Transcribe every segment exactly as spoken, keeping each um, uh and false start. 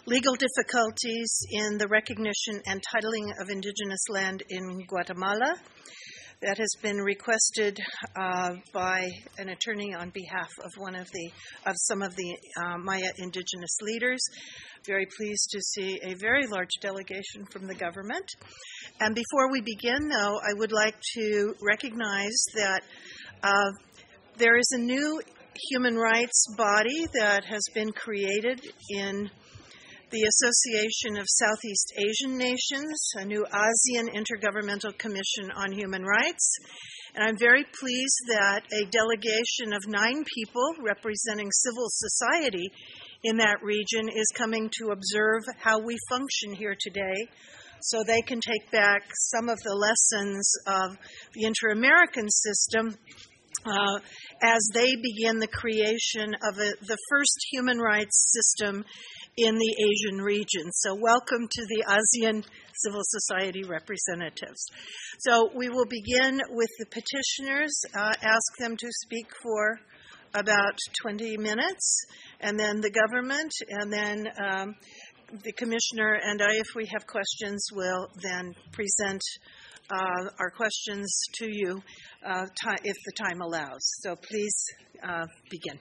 legal difficulties in the recognition and titling of indigenous land in Guatemala. That has been requested uh, by an attorney on behalf of one of the of some of the uh, Maya indigenous leaders. Very pleased to see a very large delegation from the government. And before we begin, though, I would like to recognize that uh, there is a new human rights body that has been created in the Association of Southeast Asian Nations, a new ASEAN Intergovernmental Commission on Human Rights. And I'm very pleased that a delegation of nine people representing civil society in that region is coming to observe how we function here today, so they can take back some of the lessons of the inter-American system uh, as they begin the creation of a, the first human rights system in the Asian region. So welcome to the ASEAN Civil Society representatives. So we will begin with the petitioners, uh, ask them to speak for about twenty minutes, and then the government, and then um, the commissioner and I, if we have questions, will then present uh, our questions to you uh, t- if the time allows. So please uh, begin.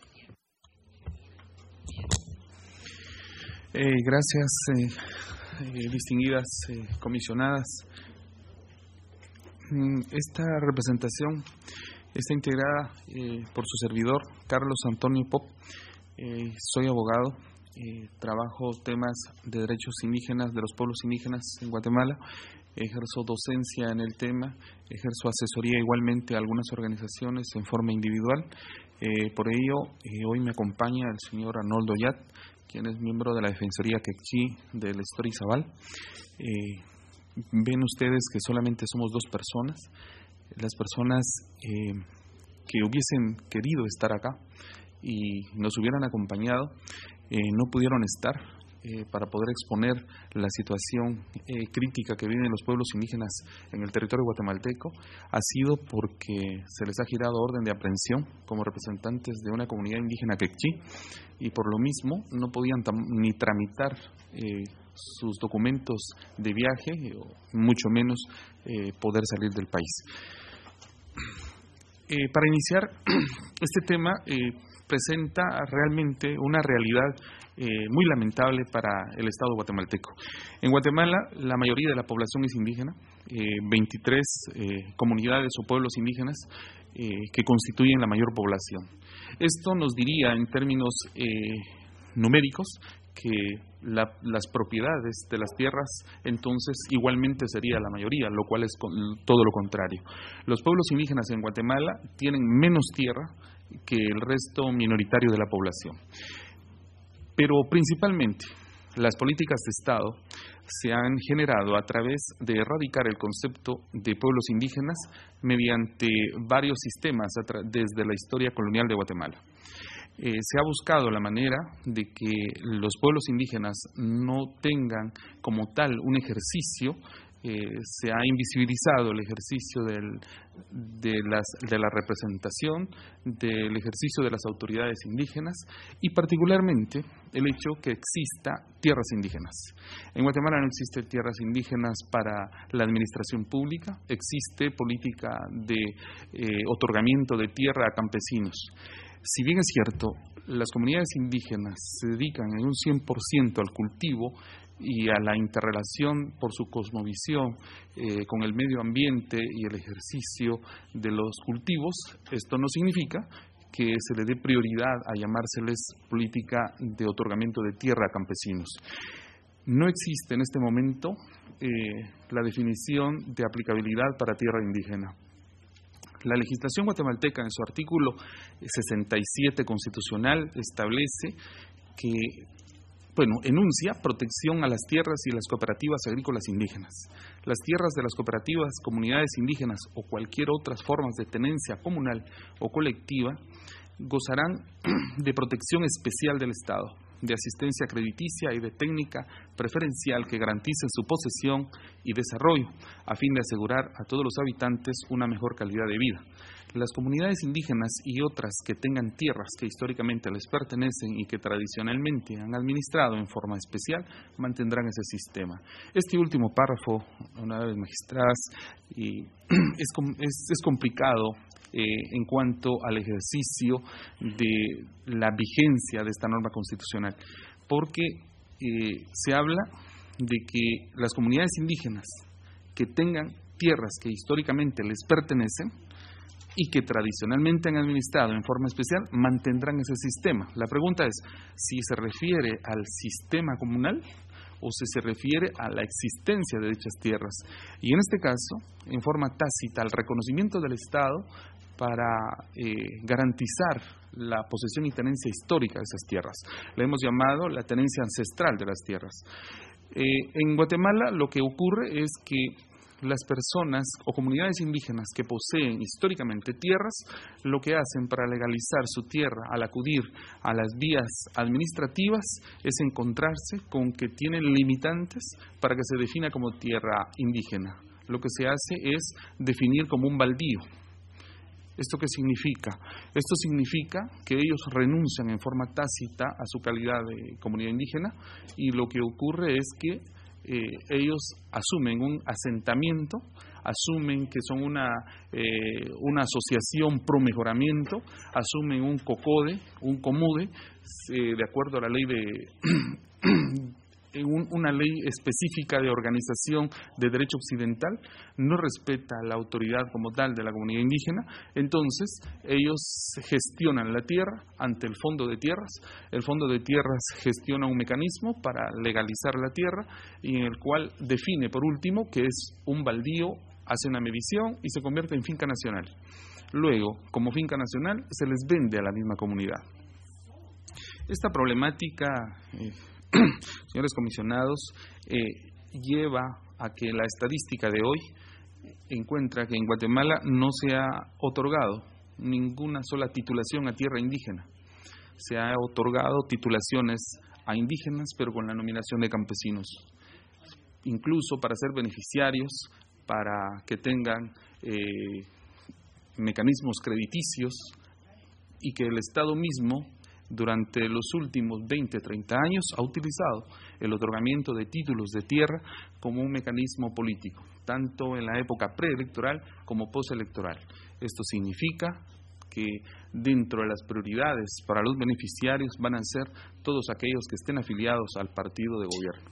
Eh, gracias, eh, eh, distinguidas eh, comisionadas. Esta representación está integrada eh, por su servidor, Carlos Antonio Pop. Eh, soy abogado, eh, trabajo temas de derechos indígenas de los pueblos indígenas en Guatemala, ejerzo docencia en el tema, ejerzo asesoría igualmente a algunas organizaciones en forma individual. Eh, por ello, eh, hoy me acompaña el señor Arnoldo Yat, quien es miembro de la Defensoría Quechí del Estado Izabal. Eh, ven ustedes que solamente somos dos personas. Las personas eh, que hubiesen querido estar acá y nos hubieran acompañado, eh, no pudieron estar eh, para poder exponer la situación eh, crítica que viven los pueblos indígenas en el territorio guatemalteco. Ha sido porque se les ha girado orden de aprehensión como representantes de una comunidad indígena quechí, y por lo mismo no podían tam- ni tramitar eh, sus documentos de viaje, o mucho menos eh, poder salir del país. Eh, para iniciar, este tema eh, presenta realmente una realidad eh, muy lamentable para el Estado guatemalteco. En Guatemala, la mayoría de la población es indígena, eh, veintitrés eh, comunidades o pueblos indígenas eh, que constituyen la mayor población. Esto nos diría, en términos eh, numéricos, que la, las propiedades de las tierras entonces igualmente sería la mayoría, lo cual es con, todo lo contrario. Los pueblos indígenas en Guatemala tienen menos tierra que el resto minoritario de la población. Pero principalmente las políticas de Estado se han generado a través de erradicar el concepto de pueblos indígenas mediante varios sistemas desde la historia colonial de Guatemala. Eh, se ha buscado la manera de que los pueblos indígenas no tengan como tal un ejercicio. Eh, se ha invisibilizado el ejercicio del, de, las, de la representación, del ejercicio de las autoridades indígenas y particularmente el hecho que exista tierras indígenas. En Guatemala no existe tierras indígenas para la administración pública, existe política de eh, otorgamiento de tierra a campesinos. Si bien es cierto, las comunidades indígenas se dedican en un cien por ciento al cultivo y a la interrelación por su cosmovisión eh, con el medio ambiente y el ejercicio de los cultivos, esto no significa que se le dé prioridad a llamárseles política de otorgamiento de tierra a campesinos. No existe en este momento eh, la definición de aplicabilidad para tierra indígena. La legislación guatemalteca, en su artículo sesenta y siete constitucional, establece que, bueno, enuncia protección a las tierras y las cooperativas agrícolas indígenas. Las tierras de las cooperativas, comunidades indígenas o cualquier otras formas de tenencia comunal o colectiva gozarán de protección especial del Estado, de asistencia crediticia y de técnica preferencial que garantice su posesión y desarrollo, a fin de asegurar a todos los habitantes una mejor calidad de vida. las comunidades indígenas y otras que tengan tierras que históricamente les pertenecen y que tradicionalmente han administrado en forma especial, mantendrán ese sistema. Este último párrafo, una vez magistradas, y es, es, es complicado eh, en cuanto al ejercicio de la vigencia de esta norma constitucional, porque eh, se habla de que las comunidades indígenas que tengan tierras que históricamente les pertenecen y que tradicionalmente han administrado en forma especial, mantendrán ese sistema. La pregunta es si se refiere al sistema comunal o si se refiere a la existencia de dichas tierras. Y en este caso, en forma tácita, al reconocimiento del Estado para eh, garantizar la posesión y tenencia histórica de esas tierras. Le hemos llamado la tenencia ancestral de las tierras. Eh, en Guatemala lo que ocurre es que las personas o comunidades indígenas que poseen históricamente tierras, lo que hacen para legalizar su tierra al acudir a las vías administrativas es encontrarse con que tienen limitantes para que se defina como tierra indígena. Lo que se hace es definir como un baldío. ¿Esto qué significa? Esto significa que ellos renuncian en forma tácita a su calidad de comunidad indígena y lo que ocurre es que eh, ellos asumen un asentamiento, asumen que son una, eh, una asociación pro mejoramiento, asumen un COCODE, un COMUDE, eh, de acuerdo a la ley de... Un, una ley específica de organización de derecho occidental, no respeta la autoridad como tal de la comunidad indígena, entonces ellos gestionan la tierra ante el Fondo de Tierras, el Fondo de Tierras gestiona un mecanismo para legalizar la tierra y en el cual define por último que es un baldío, hace una medición y se convierte en finca nacional. Luego, como finca nacional, se les vende a la misma comunidad. Esta problemática... Eh, señores comisionados, eh, lleva a que la estadística de hoy encuentra que en Guatemala no se ha otorgado ninguna sola titulación a tierra indígena. Se ha otorgado titulaciones a indígenas, pero con la nominación de campesinos, incluso para ser beneficiarios, para que tengan eh, mecanismos crediticios y que el Estado mismo durante los últimos veinte, treinta años ha utilizado el otorgamiento de títulos de tierra como un mecanismo político, tanto en la época preelectoral como postelectoral. Esto significa que dentro de las prioridades para los beneficiarios van a ser todos aquellos que estén afiliados al partido de gobierno.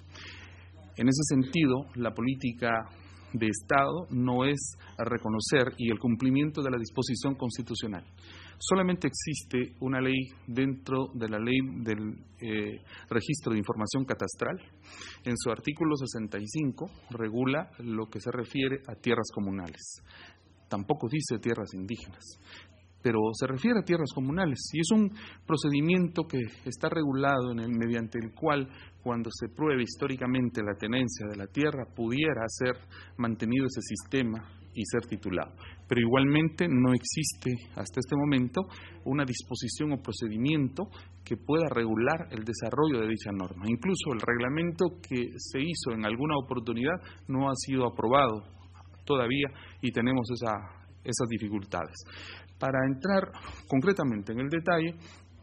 En ese sentido, la política de Estado no es reconocer y el cumplimiento de la disposición constitucional. Solamente existe una ley dentro de la ley del eh, registro de información catastral. En su artículo sesenta y cinco regula lo que se refiere a tierras comunales. Tampoco dice tierras indígenas, pero se refiere a tierras comunales y es un procedimiento que está regulado en el, mediante el cual cuando se pruebe históricamente la tenencia de la tierra pudiera ser mantenido ese sistema y ser titulado. Pero igualmente no existe hasta este momento una disposición o procedimiento que pueda regular el desarrollo de dicha norma. Incluso el reglamento que se hizo en alguna oportunidad no ha sido aprobado todavía y tenemos esa, esas dificultades. Para entrar concretamente en el detalle,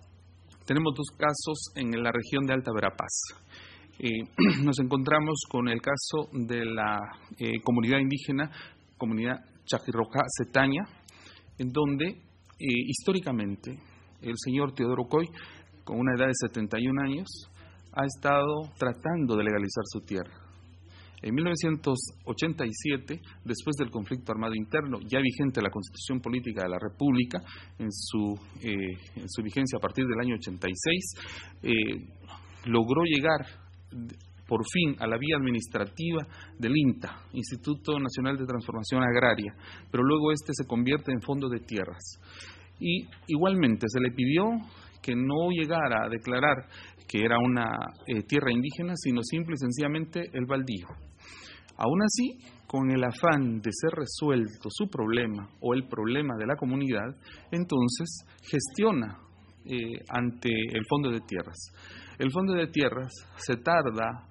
tenemos dos casos en la región de Alta Verapaz. Eh, nos encontramos con el caso de la eh, comunidad indígena, comunidad Chaquirroca Cetaña, en donde eh, históricamente el señor Teodoro Coy, con una edad de setenta y un años, ha estado tratando de legalizar su tierra. En mil novecientos ochenta y siete, después del conflicto armado interno, ya vigente la Constitución Política de la República, en su, eh, en su vigencia a partir del año ochenta y seis, eh, logró llegar por fin a la vía administrativa del INTA, Instituto Nacional de Transformación Agraria, pero luego este se convierte en Fondo de Tierras. Y igualmente se le pidió que no llegara a declarar que era una eh, tierra indígena, sino simple y sencillamente el baldío. Aún así, con el afán de ser resuelto su problema o el problema de la comunidad, entonces gestiona eh, ante el Fondo de Tierras. El Fondo de Tierras se tarda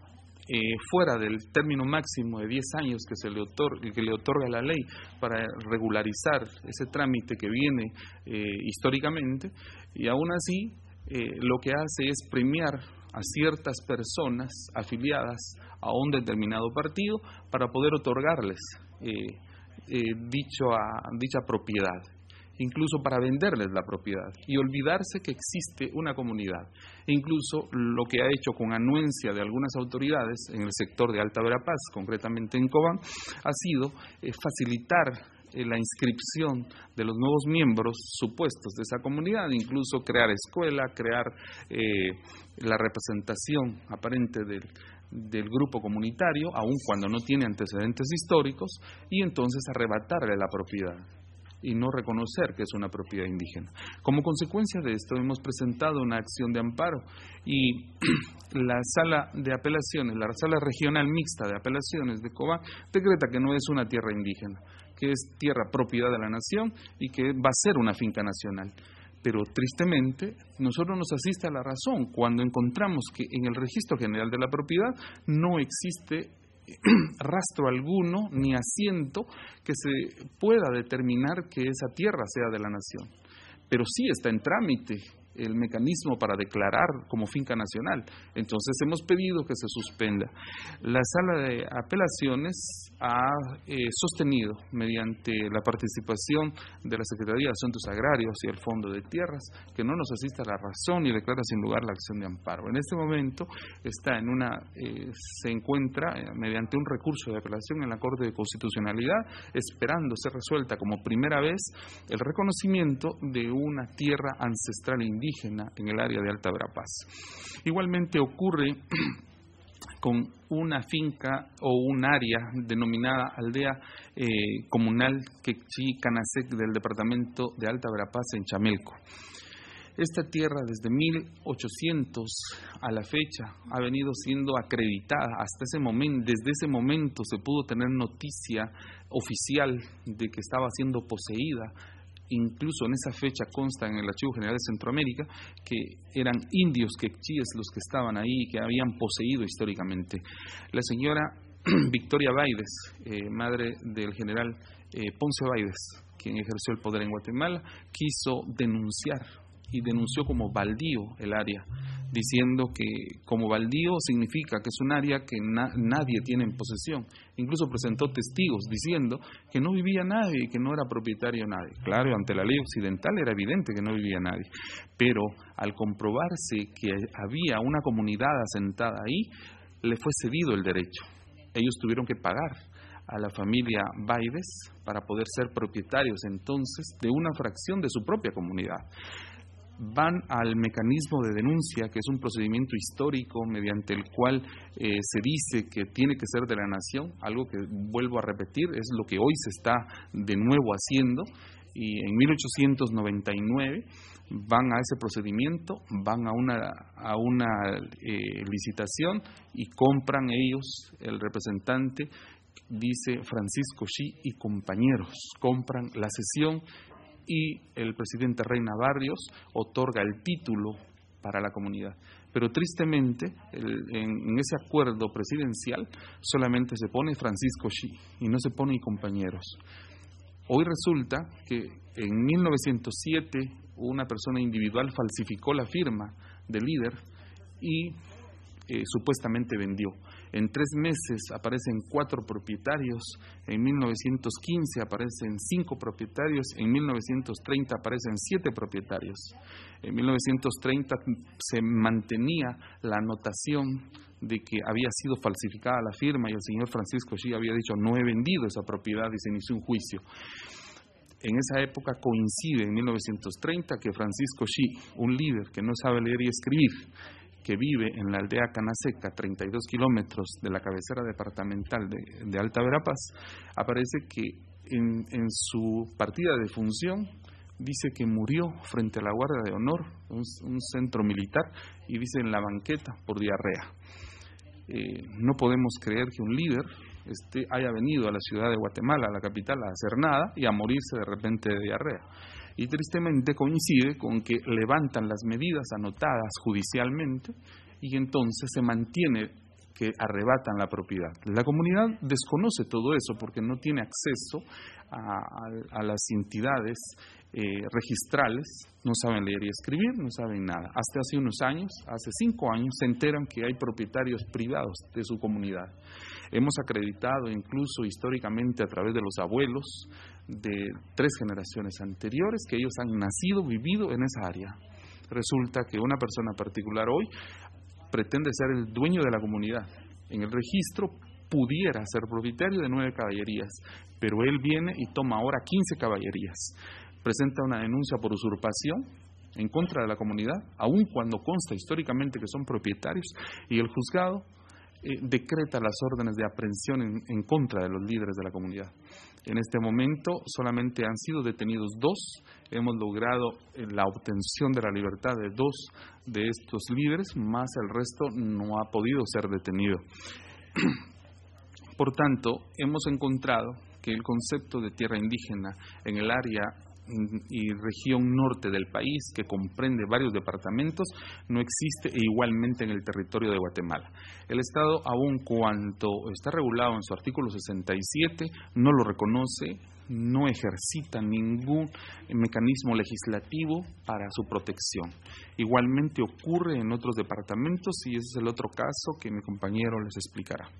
eh, fuera del término máximo de diez años que, se le otorga, que le otorga la ley para regularizar ese trámite que viene eh, históricamente, y aún así eh, lo que hace es premiar a ciertas personas afiliadas a un determinado partido para poder otorgarles eh, eh, dicho a, dicha propiedad, incluso para venderles la propiedad, y olvidarse que existe una comunidad. E incluso lo que ha hecho con anuencia de algunas autoridades en el sector de Alta Verapaz, concretamente en Cobán, ha sido eh, facilitar eh, la inscripción de los nuevos miembros supuestos de esa comunidad, incluso crear escuela, crear eh, la representación aparente del del grupo comunitario, aun cuando no tiene antecedentes históricos, y entonces arrebatarle la propiedad y no reconocer que es una propiedad indígena. Como consecuencia de esto hemos presentado una acción de amparo, y la sala de apelaciones, la sala regional mixta de apelaciones de Cobán decreta que no es una tierra indígena, que es tierra propiedad de la nación y que va a ser una finca nacional. Pero tristemente, nosotros nos asiste a la razón cuando encontramos que en el Registro General de la Propiedad no existe rastro alguno ni asiento que se pueda determinar que esa tierra sea de la nación. Pero sí está en trámite el mecanismo para declarar como finca nacional. Entonces hemos pedido que se suspenda. La sala de apelaciones ha eh, sostenido, mediante la participación de la Secretaría de Asuntos Agrarios y el Fondo de Tierras, que no nos asista a la razón y declara sin lugar la acción de amparo. En este momento está en una, eh, se encuentra eh, mediante un recurso de apelación en la Corte de Constitucionalidad, esperando ser resuelta como primera vez el reconocimiento de una tierra ancestral indígena en el área de Alta Verapaz. Igualmente ocurre con una finca o un área denominada Aldea eh, Comunal Quechí Canasec del departamento de Alta Verapaz en Chamelco. Esta tierra desde mil ochocientos a la fecha ha venido siendo acreditada hasta ese momento. Desde ese momento se pudo tener noticia oficial de que estaba siendo poseída. Incluso en esa fecha consta en el Archivo General de Centroamérica que eran indios quechíes los que estaban ahí y que habían poseído históricamente. La señora Victoria Baides, eh, madre del general eh, Ponce Baides, quien ejerció el poder en Guatemala, quiso denunciar y denunció como baldío el área, diciendo que como baldío significa que es un área que na- nadie tiene en posesión. Incluso presentó testigos diciendo que no vivía nadie y que no era propietario nadie. Claro, ante la ley occidental era evidente que no vivía nadie, pero al comprobarse que había una comunidad asentada ahí, le fue cedido el derecho. Ellos tuvieron que pagar a la familia Baides para poder ser propietarios entonces de una fracción de su propia comunidad. Van al mecanismo de denuncia, que es un procedimiento histórico mediante el cual eh, se dice que tiene que ser de la nación, algo que, vuelvo a repetir, es lo que hoy se está de nuevo haciendo, y en mil ochocientos noventa y nueve van a ese procedimiento, van a una, a una eh, licitación y compran ellos, el representante dice Francisco Xi y compañeros, compran la cesión, y el presidente Reina Barrios otorga el título para la comunidad. Pero tristemente, el, en, en ese acuerdo presidencial solamente se pone Francisco Xi y no se pone y compañeros. Hoy resulta que en mil novecientos siete una persona individual falsificó la firma del líder y eh, supuestamente vendió. En tres meses aparecen cuatro propietarios, en mil novecientos quince aparecen cinco propietarios, en mil novecientos treinta aparecen siete propietarios. En mil novecientos treinta se mantenía la anotación de que había sido falsificada la firma y el señor Francisco Xi había dicho no he vendido esa propiedad y se inició un juicio. En esa época coincide en mil novecientos treinta que Francisco Xi, un líder que no sabe leer y escribir, que vive en la aldea Canaseca, treinta y dos kilómetros de la cabecera departamental de, de Alta Verapaz, aparece que en, en su partida de función dice que murió frente a la Guardia de Honor, un, un centro militar, y dice en la banqueta por diarrea. Eh, no podemos creer que un líder este, haya venido a la ciudad de Guatemala, a la capital, a hacer nada y a morirse de repente de diarrea. Y tristemente coincide con que levantan las medidas anotadas judicialmente y entonces se mantiene que arrebatan la propiedad. La comunidad desconoce todo eso porque no tiene acceso a, a, a las entidades eh, registrales, no saben leer y escribir, no saben nada. Hasta hace unos años, hace cinco años, se enteran que hay propietarios privados de su comunidad. Hemos acreditado incluso históricamente a través de los abuelos de tres generaciones anteriores que ellos han nacido, vivido en esa área. Resulta que una persona particular hoy pretende ser el dueño de la comunidad. En el registro pudiera ser propietario de nueve caballerías, pero él viene y toma ahora quince caballerías. Presenta una denuncia por usurpación en contra de la comunidad, aun cuando consta históricamente que son propietarios, y el juzgado eh, decreta las órdenes de aprehensión en, en contra de los líderes de la comunidad. En este momento solamente han sido detenidos dos, hemos logrado la obtención de la libertad de dos de estos líderes, más el resto no ha podido ser detenido. Por tanto, hemos encontrado que el concepto de tierra indígena en el área y región norte del país, que comprende varios departamentos, no existe e igualmente en el territorio de Guatemala. El Estado, aun cuanto está regulado en su artículo sesenta y siete, no lo reconoce, no ejercita ningún mecanismo legislativo para su protección. Igualmente ocurre en otros departamentos y ese es el otro caso que mi compañero les explicará.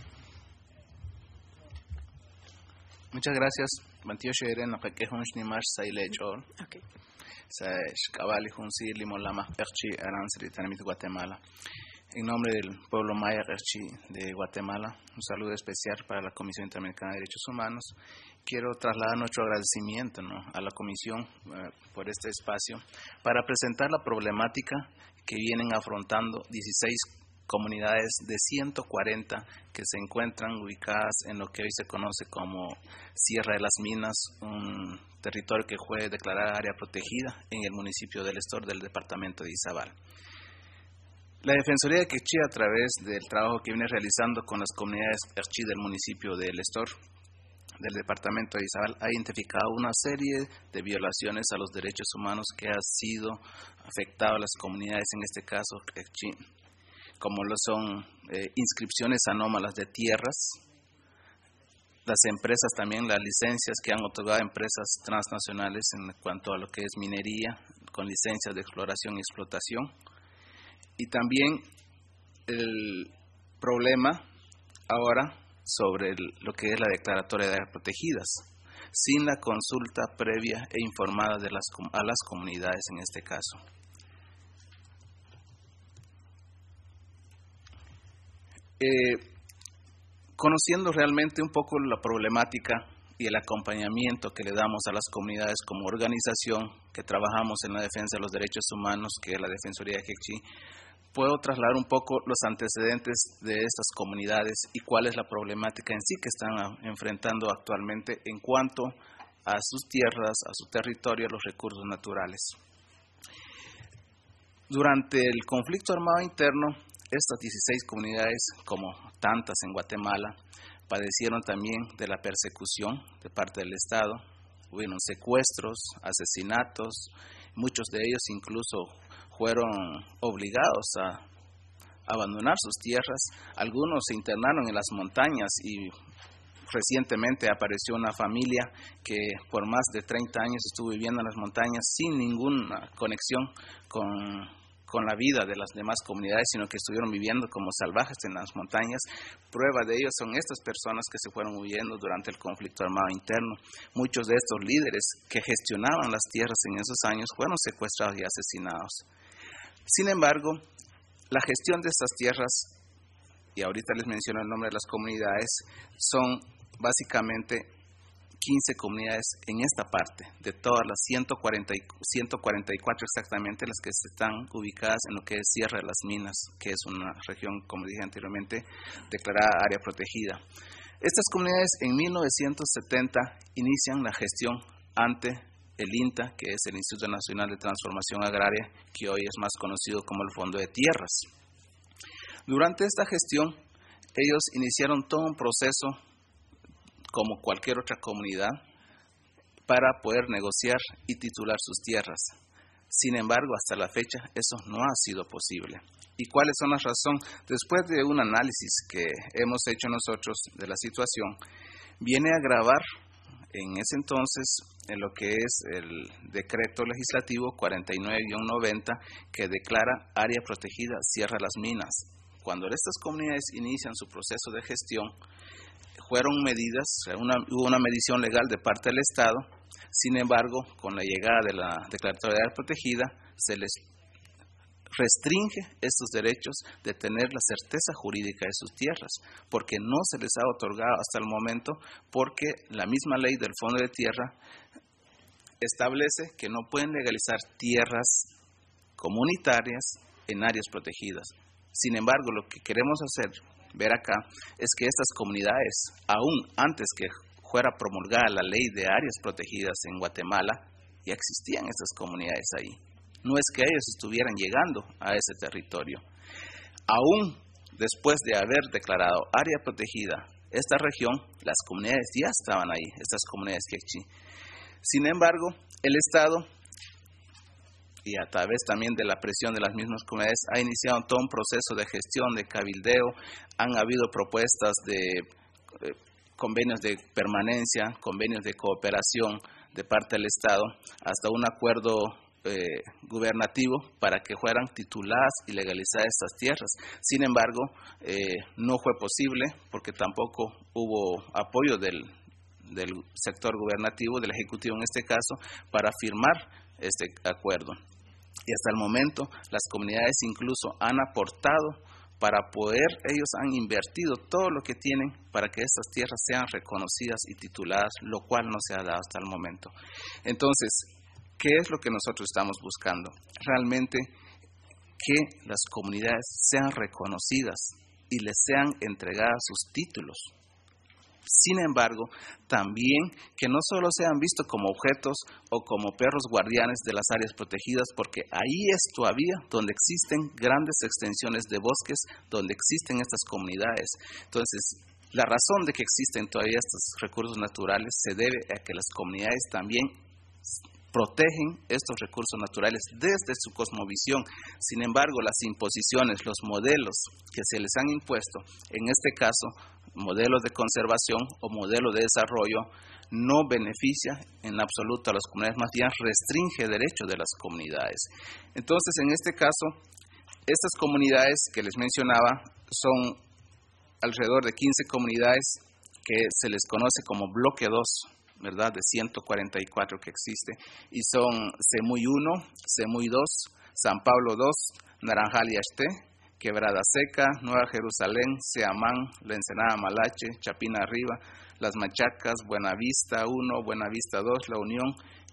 Muchas gracias. Mantio Sheren, no que hunch ni más saile chol. Okay. Sa cabali hunsi limolama perchi aransri tanamit Guatemala. En nombre del pueblo maya perchi de Guatemala, un saludo especial para la Comisión Interamericana de Derechos Humanos. Quiero trasladar nuestro agradecimiento, ¿no?, a la Comisión eh, por este espacio para presentar la problemática que vienen afrontando dieciséis comunidades de ciento cuarenta que se encuentran ubicadas en lo que hoy se conoce como Sierra de las Minas, un territorio que fue declarada área protegida en el municipio del Estor del departamento de Izabal. La Defensoría de Quechí, a través del trabajo que viene realizando con las comunidades Quechí del municipio del Estor del departamento de Izabal, ha identificado una serie de violaciones a los derechos humanos que han sido afectados a las comunidades, en este caso Quechí, como lo son eh, inscripciones anómalas de tierras, las empresas también, las licencias que han otorgado empresas transnacionales en cuanto a lo que es minería, con licencias de exploración y explotación, y también el problema ahora sobre el, lo que es la declaratoria de áreas protegidas, sin la consulta previa e informada de las, a las comunidades en este caso. Eh, conociendo realmente un poco la problemática y el acompañamiento que le damos a las comunidades como organización que trabajamos en la defensa de los derechos humanos, que es la Defensoría de Quechí, puedo trasladar un poco los antecedentes de estas comunidades y cuál es la problemática en sí que están enfrentando actualmente en cuanto a sus tierras, a su territorio, a los recursos naturales. Durante el conflicto armado interno, estas dieciséis comunidades, como tantas en Guatemala, padecieron también de la persecución de parte del Estado. Hubieron secuestros, asesinatos, muchos de ellos incluso fueron obligados a abandonar sus tierras. Algunos se internaron en las montañas y recientemente apareció una familia que por más de treinta años estuvo viviendo en las montañas sin ninguna conexión con con la vida de las demás comunidades, sino que estuvieron viviendo como salvajes en las montañas. Prueba de ello son estas personas que se fueron huyendo durante el conflicto armado interno. Muchos de estos líderes que gestionaban las tierras en esos años fueron secuestrados y asesinados. Sin embargo, la gestión de estas tierras, y ahorita les menciono el nombre de las comunidades, son básicamente quince comunidades en esta parte, de todas las ciento cuarenta y cuatro exactamente las que están ubicadas en lo que es Sierra de las Minas, que es una región, como dije anteriormente, declarada área protegida. Estas comunidades en mil novecientos setenta inician la gestión ante el INTA, que es el Instituto Nacional de Transformación Agraria, que hoy es más conocido como el Fondo de Tierras. Durante esta gestión, ellos iniciaron todo un proceso como cualquier otra comunidad, para poder negociar y titular sus tierras. Sin embargo, hasta la fecha, eso no ha sido posible. ¿Y cuáles son las razones? Después de un análisis que hemos hecho nosotros de la situación, viene a agravar en ese entonces en lo que es el decreto legislativo cuarenta y nueve guion noventa que declara área protegida Sierra Las Minas. Cuando estas comunidades inician su proceso de gestión, fueron medidas, una, hubo una medición legal de parte del Estado. Sin embargo, con la llegada de la declaratoria de área protegida, se les restringe estos derechos de tener la certeza jurídica de sus tierras, porque no se les ha otorgado hasta el momento, porque la misma ley del Fondo de Tierra establece que no pueden legalizar tierras comunitarias en áreas protegidas. Sin embargo, lo que queremos hacer ver acá es que estas comunidades, aún antes que fuera promulgada la ley de áreas protegidas en Guatemala, ya existían estas comunidades ahí. No es que ellos estuvieran llegando a ese territorio. Aún después de haber declarado área protegida esta región, las comunidades ya estaban ahí, estas comunidades quechí. Sin embargo, el Estado, y a través también de la presión de las mismas comunidades, ha iniciado todo un proceso de gestión, de cabildeo. Han habido propuestas de eh, convenios de permanencia, convenios de cooperación de parte del Estado, hasta un acuerdo Eh, gubernativo para que fueran tituladas y legalizadas estas tierras. Sin embargo, eh, no fue posible porque tampoco hubo apoyo del, del sector gubernativo, del Ejecutivo en este caso, para firmar este acuerdo. Y hasta el momento las comunidades incluso han aportado para poder, ellos han invertido todo lo que tienen para que estas tierras sean reconocidas y tituladas, lo cual no se ha dado hasta el momento. Entonces, ¿qué es lo que nosotros estamos buscando? Realmente que las comunidades sean reconocidas y les sean entregadas sus títulos. Sin embargo, también que no solo sean vistos como objetos o como perros guardianes de las áreas protegidas, porque ahí es todavía donde existen grandes extensiones de bosques, donde existen estas comunidades. Entonces, la razón de que existen todavía estos recursos naturales se debe a que las comunidades también protegen estos recursos naturales desde su cosmovisión. Sin embargo, las imposiciones, los modelos que se les han impuesto, en este caso, modelos de conservación o modelos de desarrollo, no beneficia en absoluto a las comunidades, más bien restringe derechos de las comunidades. Entonces, en este caso, estas comunidades que les mencionaba son alrededor de quince comunidades que se les conoce como bloque dos, ¿verdad?, de ciento cuarenta y cuatro que existe, y son Semuy uno, Semuy dos, San Pablo dos, Naranjal y Axté, Quebrada Seca, Nueva Jerusalén, Seamán, La Ensenada Malache, Chapina Arriba, Las Machacas, Buenavista uno, Buenavista dos, La Unión,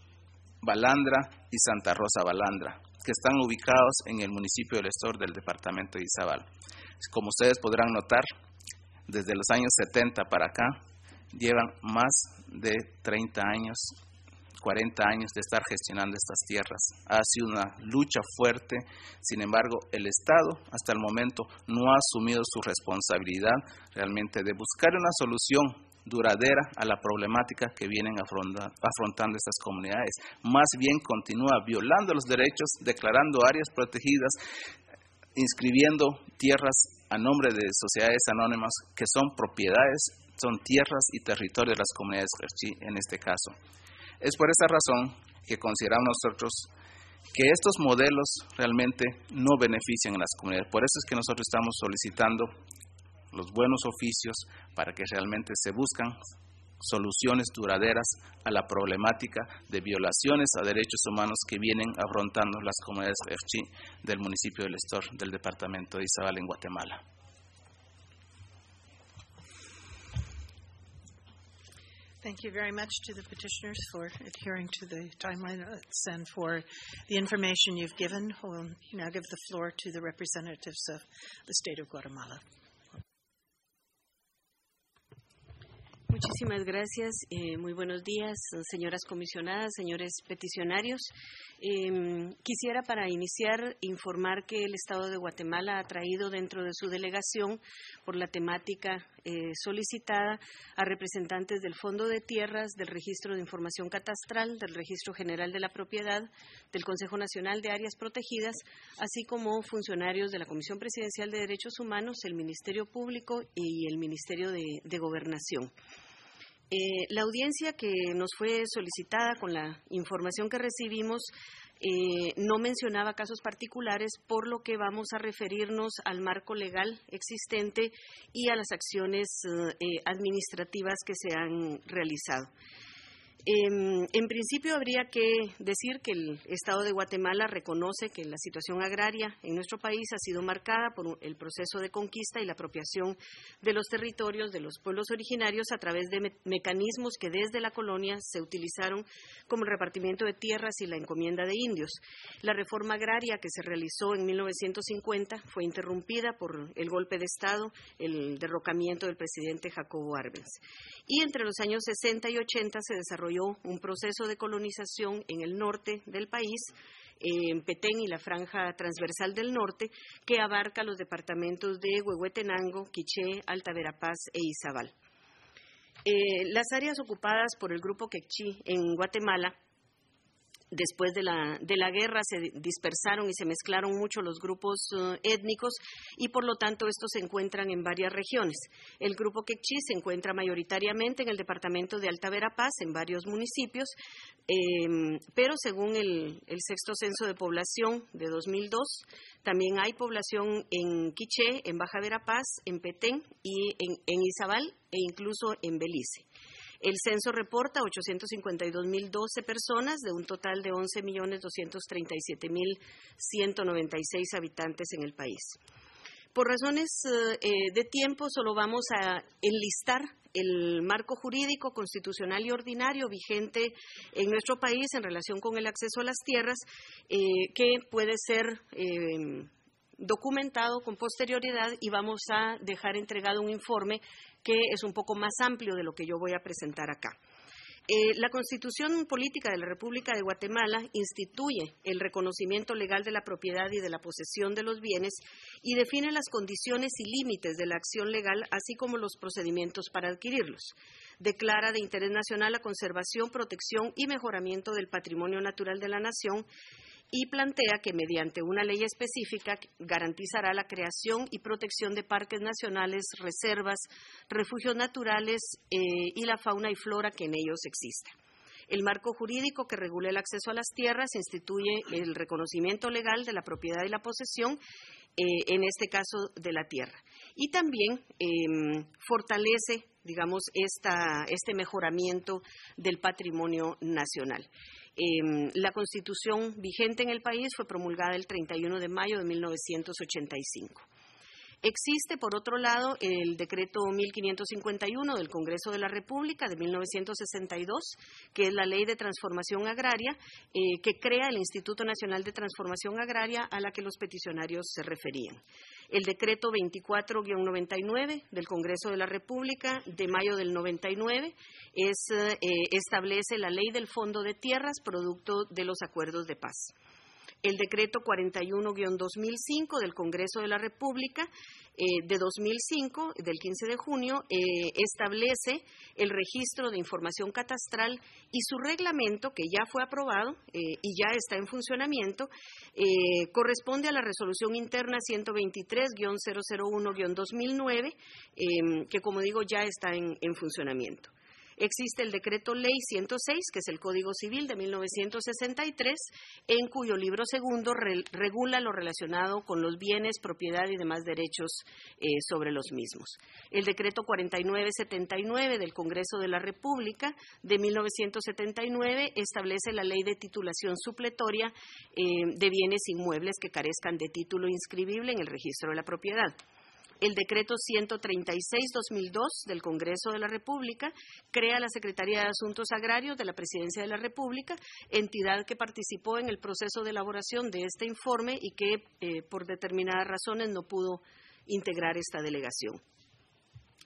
Balandra y Santa Rosa Balandra, que están ubicados en el municipio del Estor del departamento de Izabal. Como ustedes podrán notar, desde los años setenta para acá, llevan más de treinta años, cuarenta años de estar gestionando estas tierras. Ha sido una lucha fuerte. Sin embargo, el Estado hasta el momento no ha asumido su responsabilidad realmente de buscar una solución duradera a la problemática que vienen afronta, afrontando estas comunidades. Más bien continúa violando los derechos, declarando áreas protegidas, inscribiendo tierras a nombre de sociedades anónimas que son propiedades, son tierras y territorios de las comunidades quechí en este caso. Es por esa razón que consideramos nosotros que estos modelos realmente no benefician a las comunidades. Por eso es que nosotros estamos solicitando los buenos oficios para que realmente se buscan soluciones duraderas a la problemática de violaciones a derechos humanos que vienen afrontando las comunidades quechí del municipio del Estor, del departamento de Izabal en Guatemala. Thank you very much to the petitioners for adhering to the time limits and for the information you've given. We'll now give the floor to the representatives of the state of Guatemala. Muchísimas gracias. Eh, muy buenos días, señoras comisionadas, señores peticionarios. Eh, quisiera, para iniciar, informar que el Estado de Guatemala ha traído dentro de su delegación, por la temática eh, solicitada, a representantes del Fondo de Tierras, del Registro de Información Catastral, del Registro General de la Propiedad, del Consejo Nacional de Áreas Protegidas, así como funcionarios de la Comisión Presidencial de Derechos Humanos, el Ministerio Público y el Ministerio de, de Gobernación. Eh, la audiencia que nos fue solicitada con la información que recibimos eh, no mencionaba casos particulares, por lo que vamos a referirnos al marco legal existente y a las acciones eh, administrativas que se han realizado. Eh, en principio, habría que decir que el Estado de Guatemala reconoce que la situación agraria en nuestro país ha sido marcada por el proceso de conquista y la apropiación de los territorios de los pueblos originarios a través de me mecanismos que desde la colonia se utilizaron, como el repartimiento de tierras y la encomienda de indios. La reforma agraria que se realizó en mil novecientos cincuenta fue interrumpida por el golpe de Estado, el derrocamiento del presidente Jacobo Arbenz. Y entre los años sesenta y ochenta se desarrolló un proceso de colonización en el norte del país, en Petén y la franja transversal del norte, que abarca los departamentos de Huehuetenango, Quiché, Alta Verapaz e Izabal. Eh, las áreas ocupadas por el grupo quechí en Guatemala, después de la, de la guerra, se dispersaron y se mezclaron mucho los grupos uh, étnicos y, por lo tanto, estos se encuentran en varias regiones. El grupo quechí se encuentra mayoritariamente en el departamento de Alta Verapaz, en varios municipios, eh, pero según el, el sexto censo de población de dos mil dos, también hay población en Quiché, en Baja Verapaz, en Petén y en, en Izabal e incluso en Belice. El censo reporta ochocientos cincuenta y dos mil doce personas de un total de once millones doscientos treinta y siete mil ciento noventa y seis habitantes en el país. Por razones eh, de tiempo, solo vamos a enlistar el marco jurídico, constitucional y ordinario vigente en nuestro país en relación con el acceso a las tierras, eh, que puede ser eh, documentado con posterioridad, y vamos a dejar entregado un informe que es un poco más amplio de lo que yo voy a presentar acá. Eh, la Constitución Política de la República de Guatemala instituye el reconocimiento legal de la propiedad y de la posesión de los bienes y define las condiciones y límites de la acción legal, así como los procedimientos para adquirirlos. Declara de interés nacional la conservación, protección y mejoramiento del patrimonio natural de la nación, y plantea que mediante una ley específica garantizará la creación y protección de parques nacionales, reservas, refugios naturales eh, y la fauna y flora que en ellos exista. El marco jurídico que regula el acceso a las tierras instituye el reconocimiento legal de la propiedad y la posesión, eh, en este caso de la tierra. Y también eh, fortalece, digamos, esta, este mejoramiento del patrimonio nacional. Eh, la Constitución vigente en el país fue promulgada el treinta y uno de mayo de mil novecientos ochenta y cinco. Existe, por otro lado, el decreto mil quinientos cincuenta y uno del Congreso de la República de mil novecientos sesenta y dos, que es la Ley de Transformación Agraria, eh, que crea el Instituto Nacional de Transformación Agraria a la que los peticionarios se referían. El decreto veinticuatro guion noventa y nueve del Congreso de la República de mayo del noventa y nueve es, eh, establece la Ley del Fondo de Tierras, producto de los acuerdos de paz. El decreto cuarenta y uno guion dos mil cinco del Congreso de la República eh, de dos mil cinco, del quince de junio, eh, establece el registro de información catastral y su reglamento, que ya fue aprobado eh, y ya está en funcionamiento, eh, corresponde a la resolución interna ciento veintitrés guion cero cero uno guion dos mil nueve, eh, que, como digo, ya está en, en funcionamiento. Existe el decreto ley ciento seis, que es el Código Civil de mil novecientos sesenta y tres, en cuyo libro segundo re regula lo relacionado con los bienes, propiedad y demás derechos eh, sobre los mismos. El decreto cuarenta y nueve setenta y nueve del Congreso de la República de mil novecientos setenta y nueve establece la ley de titulación supletoria eh, de bienes inmuebles que carezcan de título inscribible en el registro de la propiedad. El decreto ciento treinta y seis guion dos mil dos del Congreso de la República crea la Secretaría de Asuntos Agrarios de la Presidencia de la República, entidad que participó en el proceso de elaboración de este informe y que, eh, por determinadas razones, no pudo integrar esta delegación.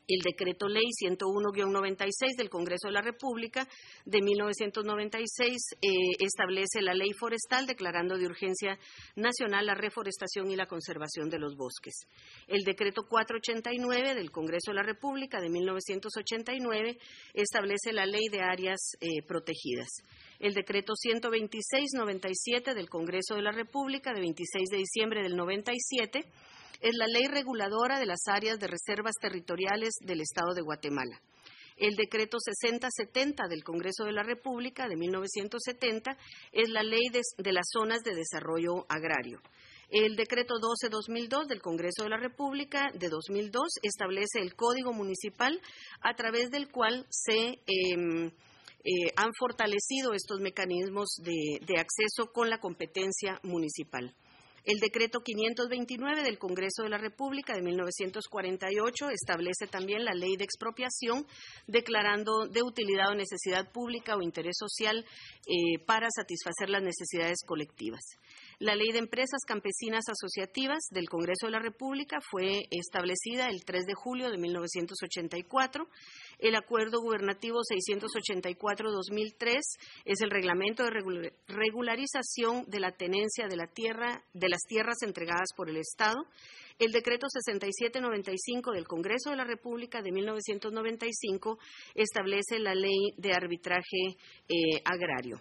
El Decreto Ley ciento uno guión noventa y seis del Congreso de la República de mil novecientos noventa y seis eh, establece la Ley Forestal declarando de urgencia nacional la reforestación y la conservación de los bosques. El Decreto cuatrocientos ochenta y nueve del Congreso de la República de mil novecientos ochenta y nueve establece la Ley de Áreas eh, Protegidas. El Decreto ciento veintiséis guión noventa y siete del Congreso de la República de veintiséis de diciembre del noventa y siete es la ley reguladora de las áreas de reservas territoriales del Estado de Guatemala. El Decreto sesenta setenta del Congreso de la República de mil novecientos setenta es la ley de, de las zonas de desarrollo agrario. El Decreto doce guión dos mil dos del Congreso de la República de dos mil dos establece el Código Municipal a través del cual se eh, eh, han fortalecido estos mecanismos de, de acceso con la competencia municipal. El Decreto quinientos veintinueve del Congreso de la República de mil novecientos cuarenta y ocho establece también la ley de expropiación, declarando de utilidad o necesidad pública o interés social eh, para satisfacer las necesidades colectivas. La Ley de Empresas Campesinas Asociativas del Congreso de la República fue establecida el tres de julio de mil novecientos ochenta y cuatro. El Acuerdo Gubernativo seiscientos ochenta y cuatro guión dos mil tres es el reglamento de regularización de la tenencia de la tierra, de las tierras entregadas por el Estado. El Decreto sesenta y siete noventa y cinco del Congreso de la República de mil novecientos noventa y cinco establece la Ley de Arbitraje eh, Agrario.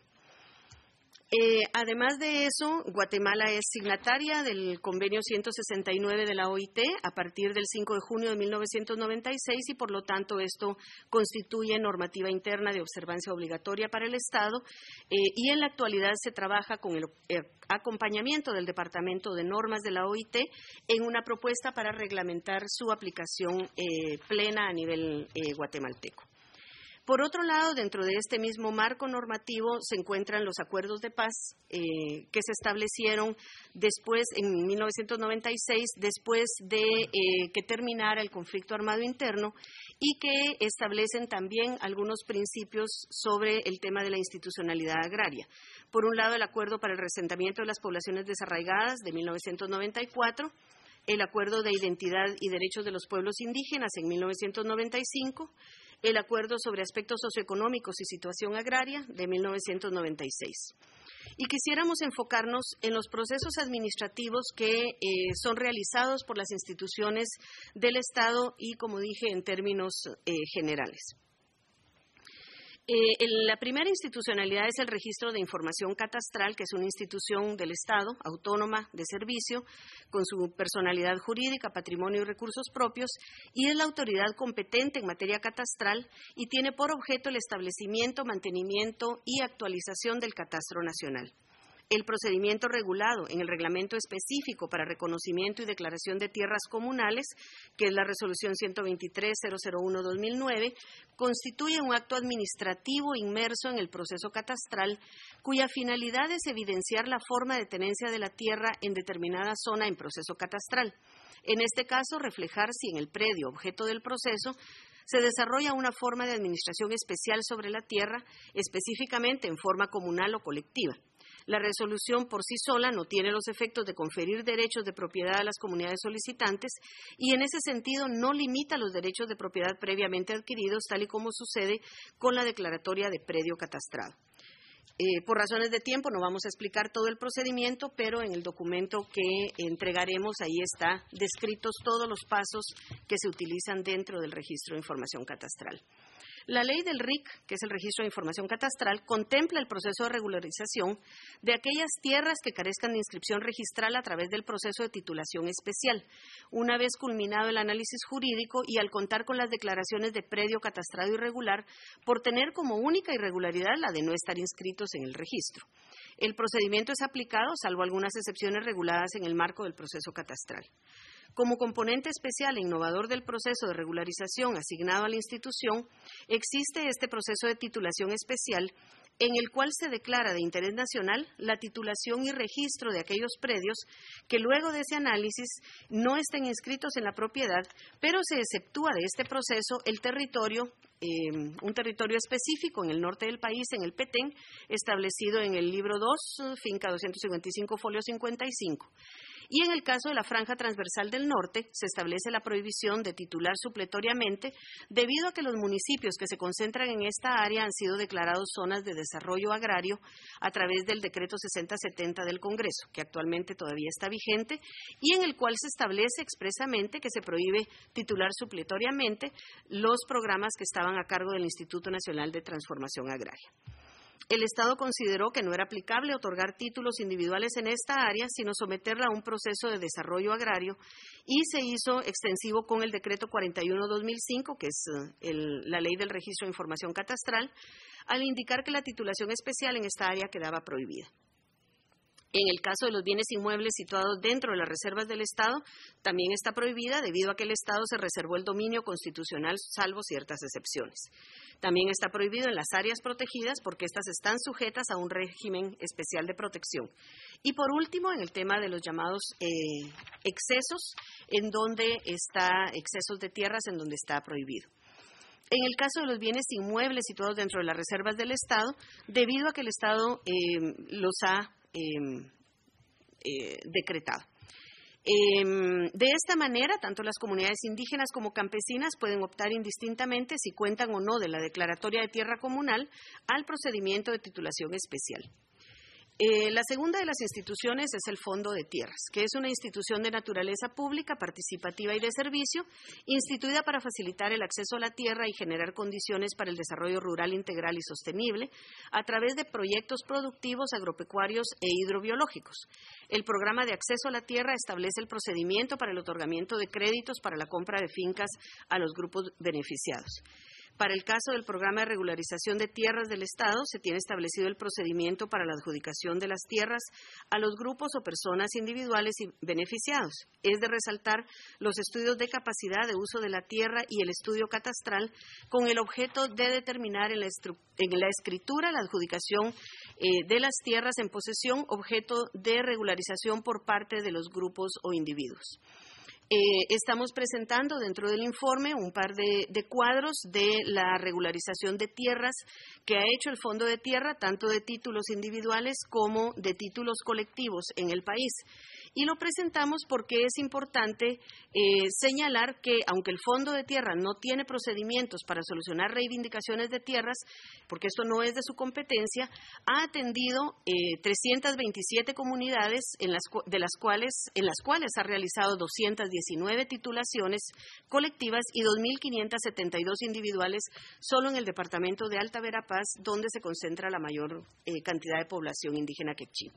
Eh, además de eso, Guatemala es signataria del Convenio ciento sesenta y nueve de la O I T a partir del cinco de junio de mil novecientos noventa y seis y, por lo tanto, esto constituye normativa interna de observancia obligatoria para el Estado eh, y en la actualidad se trabaja con el eh, acompañamiento del Departamento de Normas de la O I T en una propuesta para reglamentar su aplicación eh, plena a nivel eh, guatemalteco. Por otro lado, dentro de este mismo marco normativo se encuentran los acuerdos de paz eh, que se establecieron después, en mil novecientos noventa y seis, después de eh, que terminara el conflicto armado interno y que establecen también algunos principios sobre el tema de la institucionalidad agraria. Por un lado, el Acuerdo para el Resentamiento de las Poblaciones Desarraigadas de mil novecientos noventa y cuatro, el Acuerdo de Identidad y Derechos de los Pueblos Indígenas en mil novecientos noventa y cinco, el Acuerdo sobre Aspectos Socioeconómicos y Situación Agraria de mil novecientos noventa y seis. Y quisiéramos enfocarnos en los procesos administrativos que eh, son realizados por las instituciones del Estado y, como dije, en términos eh, generales. Eh, la primera institucionalidad es el Registro de Información Catastral, que es una institución del Estado, autónoma, de servicio, con su personalidad jurídica, patrimonio y recursos propios, y es la autoridad competente en materia catastral y tiene por objeto el establecimiento, mantenimiento y actualización del catastro nacional. El procedimiento regulado en el reglamento específico para reconocimiento y declaración de tierras comunales, que es la resolución ciento veintitrés punto cero cero uno guión dos mil nueve, constituye un acto administrativo inmerso en el proceso catastral, cuya finalidad es evidenciar la forma de tenencia de la tierra en determinada zona en proceso catastral. En este caso, reflejar si en el predio objeto del proceso se desarrolla una forma de administración especial sobre la tierra, específicamente en forma comunal o colectiva. La resolución por sí sola no tiene los efectos de conferir derechos de propiedad a las comunidades solicitantes y en ese sentido no limita los derechos de propiedad previamente adquiridos, tal y como sucede con la declaratoria de predio catastrado. Eh, por razones de tiempo no vamos a explicar todo el procedimiento, pero en el documento que entregaremos ahí está descritos todos los pasos que se utilizan dentro del Registro de Información Catastral. La ley del R I C, que es el Registro de Información Catastral, contempla el proceso de regularización de aquellas tierras que carezcan de inscripción registral a través del proceso de titulación especial, una vez culminado el análisis jurídico y al contar con las declaraciones de predio catastrado irregular, por tener como única irregularidad la de no estar inscritos en el registro. El procedimiento es aplicado, salvo algunas excepciones reguladas en el marco del proceso catastral. Como componente especial e innovador del proceso de regularización asignado a la institución, existe este proceso de titulación especial en el cual se declara de interés nacional la titulación y registro de aquellos predios que luego de ese análisis no estén inscritos en la propiedad, pero se exceptúa de este proceso el territorio, eh, un territorio específico en el norte del país, en el Petén, establecido en el libro dos, finca doscientos cincuenta y cinco, folio cincuenta y cinco. Y en el caso de la Franja Transversal del Norte, se establece la prohibición de titular supletoriamente debido a que los municipios que se concentran en esta área han sido declarados zonas de desarrollo agrario a través del decreto sesenta setenta del Congreso, que actualmente todavía está vigente, y en el cual se establece expresamente que se prohíbe titular supletoriamente los programas que estaban a cargo del Instituto Nacional de Transformación Agraria. El Estado consideró que no era aplicable otorgar títulos individuales en esta área, sino someterla a un proceso de desarrollo agrario, y se hizo extensivo con el decreto cuarenta y uno guion dos mil cinco, que es el, la ley del registro de información catastral, al indicar que la titulación especial en esta área quedaba prohibida. En el caso de los bienes inmuebles situados dentro de las reservas del Estado, también está prohibida debido a que el Estado se reservó el dominio constitucional, salvo ciertas excepciones. También está prohibido en las áreas protegidas porque éstas están sujetas a un régimen especial de protección. Y por último, en el tema de los llamados eh, excesos, en donde está excesos de tierras, en donde está prohibido. En el caso de los bienes inmuebles situados dentro de las reservas del Estado, debido a que el Estado eh, los ha Eh, eh, decretado. Eh, de esta manera, tanto las comunidades indígenas como campesinas pueden optar indistintamente si cuentan o no de la declaratoria de tierra comunal al procedimiento de titulación especial. Eh, la segunda de las instituciones es el Fondo de Tierras, que es una institución de naturaleza pública, participativa y de servicio, instituida para facilitar el acceso a la tierra y generar condiciones para el desarrollo rural integral y sostenible a través de proyectos productivos, agropecuarios e hidrobiológicos. El programa de acceso a la tierra establece el procedimiento para el otorgamiento de créditos para la compra de fincas a los grupos beneficiados. Para el caso del programa de regularización de tierras del Estado, se tiene establecido el procedimiento para la adjudicación de las tierras a los grupos o personas individuales y beneficiados. Es de resaltar los estudios de capacidad de uso de la tierra y el estudio catastral con el objeto de determinar en la, en la escritura la adjudicación eh, de las tierras en posesión, objeto de regularización por parte de los grupos o individuos. Eh, estamos presentando dentro del informe un par de, de cuadros de la regularización de tierras que ha hecho el Fondo de Tierra, tanto de títulos individuales como de títulos colectivos en el país. Y lo presentamos porque es importante eh, señalar que, aunque el Fondo de Tierra no tiene procedimientos para solucionar reivindicaciones de tierras, porque esto no es de su competencia, ha atendido eh, trescientas veintisiete comunidades en las, de las cuales, en las cuales ha realizado doscientas diecinueve titulaciones colectivas y dos mil quinientas setenta y dos individuales solo en el departamento de Alta Verapaz, donde se concentra la mayor eh, cantidad de población indígena quechí.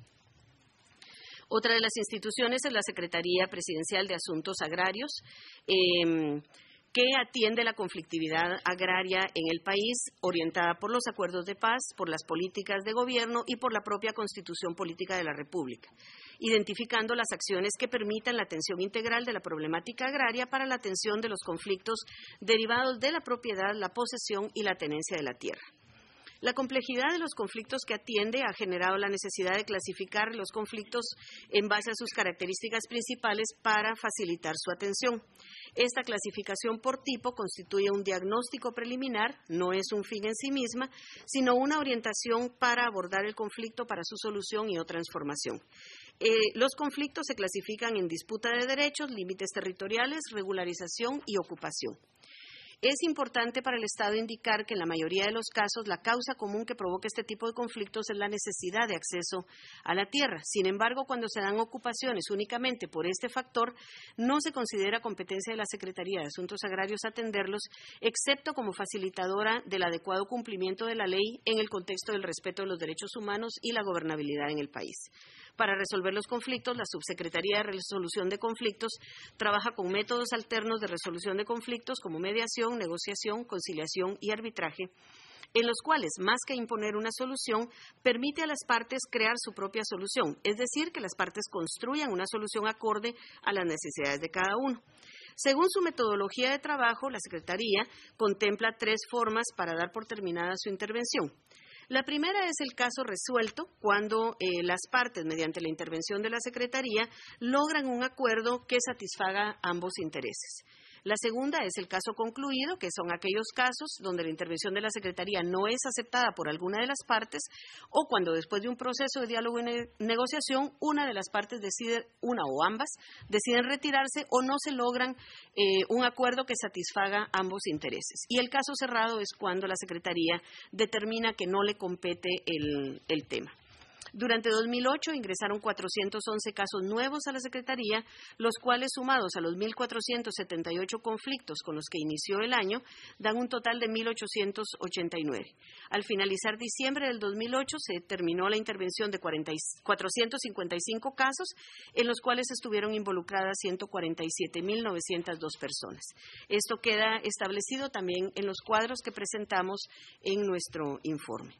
Otra de las instituciones es la Secretaría Presidencial de Asuntos Agrarios, eh, que atiende la conflictividad agraria en el país, orientada por los acuerdos de paz, por las políticas de gobierno y por la propia Constitución Política de la República, identificando las acciones que permitan la atención integral de la problemática agraria para la atención de los conflictos derivados de la propiedad, la posesión y la tenencia de la tierra. La complejidad de los conflictos que atiende ha generado la necesidad de clasificar los conflictos en base a sus características principales para facilitar su atención. Esta clasificación por tipo constituye un diagnóstico preliminar, no es un fin en sí misma, sino una orientación para abordar el conflicto para su solución y o transformación. Eh, los conflictos se clasifican en disputa de derechos, límites territoriales, regularización y ocupación. Es importante para el Estado indicar que en la mayoría de los casos la causa común que provoca este tipo de conflictos es la necesidad de acceso a la tierra. Sin embargo, cuando se dan ocupaciones únicamente por este factor, no se considera competencia de la Secretaría de Asuntos Agrarios atenderlos, excepto como facilitadora del adecuado cumplimiento de la ley en el contexto del respeto de los derechos humanos y la gobernabilidad en el país. Para resolver los conflictos, la Subsecretaría de Resolución de Conflictos trabaja con métodos alternos de resolución de conflictos como mediación, negociación, conciliación y arbitraje, en los cuales, más que imponer una solución, permite a las partes crear su propia solución, es decir, que las partes construyan una solución acorde a las necesidades de cada uno. Según su metodología de trabajo, la Secretaría contempla tres formas para dar por terminada su intervención. La primera es el caso resuelto, cuando eh, las partes, mediante la intervención de la Secretaría, logran un acuerdo que satisfaga ambos intereses. La segunda es el caso concluido, que son aquellos casos donde la intervención de la Secretaría no es aceptada por alguna de las partes o cuando después de un proceso de diálogo y ne- negociación una de las partes decide, una o ambas, deciden retirarse o no se logran eh, un acuerdo que satisfaga ambos intereses. Y el caso cerrado es cuando la Secretaría determina que no le compete el, el tema. Durante dos mil ocho ingresaron cuatrocientos once casos nuevos a la Secretaría, los cuales sumados a los mil cuatrocientos setenta y ocho conflictos con los que inició el año, dan un total de mil ochocientos ochenta y nueve. Al finalizar diciembre del dos mil ocho se terminó la intervención de cuatrocientos cincuenta y cinco casos, en los cuales estuvieron involucradas ciento cuarenta y siete mil novecientas dos personas. Esto queda establecido también en los cuadros que presentamos en nuestro informe.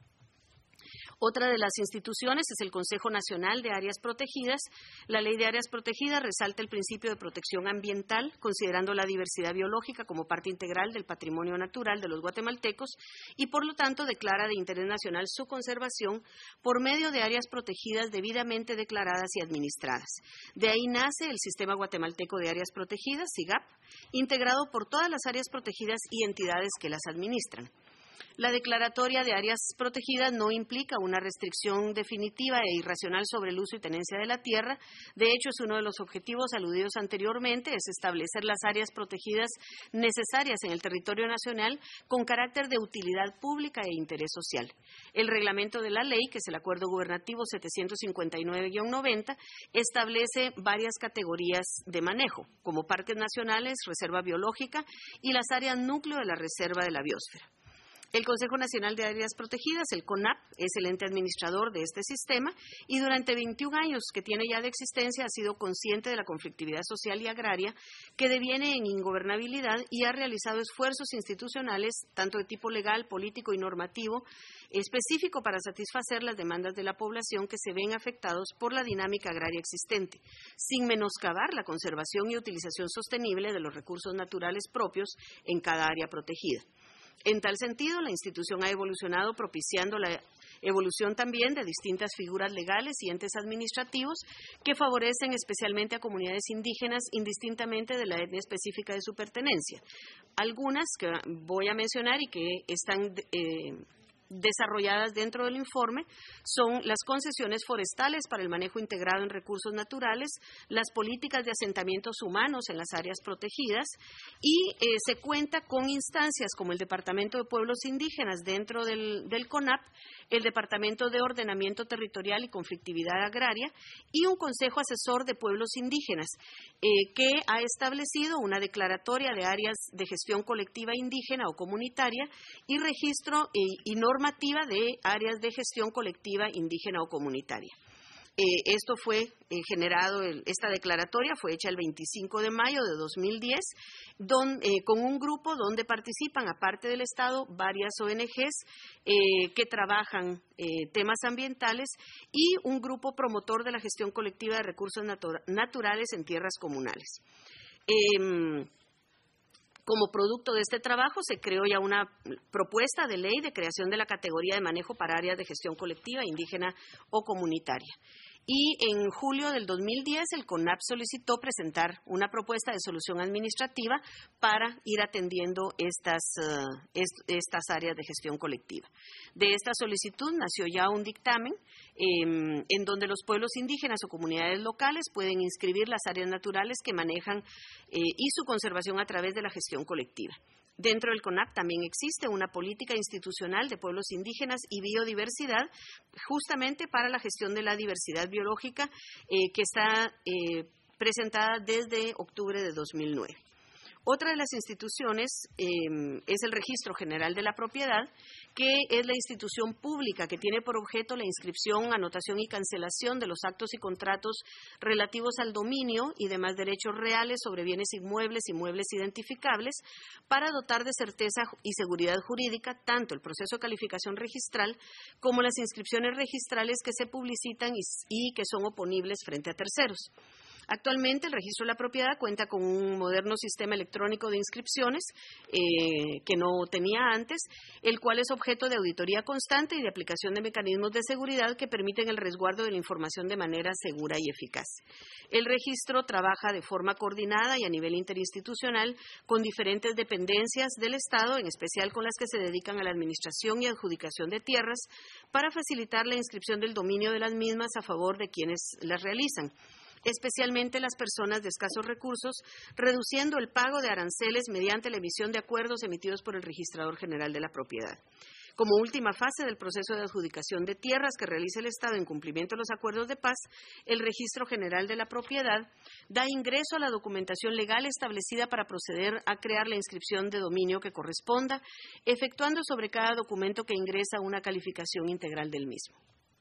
Otra de las instituciones es el Consejo Nacional de Áreas Protegidas. La Ley de Áreas Protegidas resalta el principio de protección ambiental, considerando la diversidad biológica como parte integral del patrimonio natural de los guatemaltecos y, por lo tanto, declara de interés nacional su conservación por medio de áreas protegidas debidamente declaradas y administradas. De ahí nace el Sistema Guatemalteco de Áreas Protegidas, SIGAP, integrado por todas las áreas protegidas y entidades que las administran. La declaratoria de áreas protegidas no implica una restricción definitiva e irracional sobre el uso y tenencia de la tierra. De hecho, es uno de los objetivos aludidos anteriormente, es establecer las áreas protegidas necesarias en el territorio nacional con carácter de utilidad pública e interés social. El reglamento de la ley, que es el Acuerdo Gubernativo setecientos cincuenta y nueve guion noventa, establece varias categorías de manejo, como parques nacionales, reserva biológica y las áreas núcleo de la reserva de la biosfera. El Consejo Nacional de Áreas Protegidas, el CONAP, es el ente administrador de este sistema y durante veintiún años que tiene ya de existencia ha sido consciente de la conflictividad social y agraria que deviene en ingobernabilidad y ha realizado esfuerzos institucionales, tanto de tipo legal, político y normativo, específico para satisfacer las demandas de la población que se ven afectados por la dinámica agraria existente, sin menoscabar la conservación y utilización sostenible de los recursos naturales propios en cada área protegida. En tal sentido, la institución ha evolucionado propiciando la evolución también de distintas figuras legales y entes administrativos que favorecen especialmente a comunidades indígenas indistintamente de la etnia específica de su pertenencia. Algunas que voy a mencionar y que están eh, desarrolladas dentro del informe son las concesiones forestales para el manejo integrado en recursos naturales, las políticas de asentamientos humanos en las áreas protegidas y eh, se cuenta con instancias como el Departamento de Pueblos Indígenas dentro del, del CONAP, el Departamento de Ordenamiento Territorial y Conflictividad Agraria y un Consejo Asesor de Pueblos Indígenas eh, que ha establecido una declaratoria de áreas de gestión colectiva indígena o comunitaria y registro eh, y norma normativa de áreas de gestión colectiva indígena o comunitaria. Eh, esto fue eh, generado, el, esta declaratoria fue hecha el veinticinco de mayo de dos mil diez don, eh, con un grupo donde participan, aparte del Estado, varias O N Ges eh, que trabajan eh, temas ambientales y un grupo promotor de la gestión colectiva de recursos natu- naturales en tierras comunales. Eh, Como producto de este trabajo se creó ya una propuesta de ley de creación de la categoría de manejo para áreas de gestión colectiva, indígena o comunitaria. Y en julio del dos mil diez el CONAP solicitó presentar una propuesta de solución administrativa para ir atendiendo estas, uh, est estas áreas de gestión colectiva. De esta solicitud nació ya un dictamen eh, en donde los pueblos indígenas o comunidades locales pueden inscribir las áreas naturales que manejan eh, y su conservación a través de la gestión colectiva. Dentro del CONAP también existe una política institucional de pueblos indígenas y biodiversidad, justamente para la gestión de la diversidad biológica, eh, que está eh, presentada desde octubre de dos mil nueve. Otra de las instituciones eh, es el Registro General de la Propiedad, que es la institución pública que tiene por objeto la inscripción, anotación y cancelación de los actos y contratos relativos al dominio y demás derechos reales sobre bienes inmuebles y muebles identificables para dotar de certeza y seguridad jurídica tanto el proceso de calificación registral como las inscripciones registrales que se publicitan y, y que son oponibles frente a terceros. Actualmente, el registro de la propiedad cuenta con un moderno sistema electrónico de inscripciones eh, que no tenía antes, el cual es objeto de auditoría constante y de aplicación de mecanismos de seguridad que permiten el resguardo de la información de manera segura y eficaz. El registro trabaja de forma coordinada y a nivel interinstitucional con diferentes dependencias del Estado, en especial con las que se dedican a la administración y adjudicación de tierras, para facilitar la inscripción del dominio de las mismas a favor de quienes las realizan, especialmente las personas de escasos recursos, reduciendo el pago de aranceles mediante la emisión de acuerdos emitidos por el Registrador General de la Propiedad. Como última fase del proceso de adjudicación de tierras que realiza el Estado en cumplimiento de los acuerdos de paz, el Registro General de la Propiedad da ingreso a la documentación legal establecida para proceder a crear la inscripción de dominio que corresponda, efectuando sobre cada documento que ingresa una calificación integral del mismo.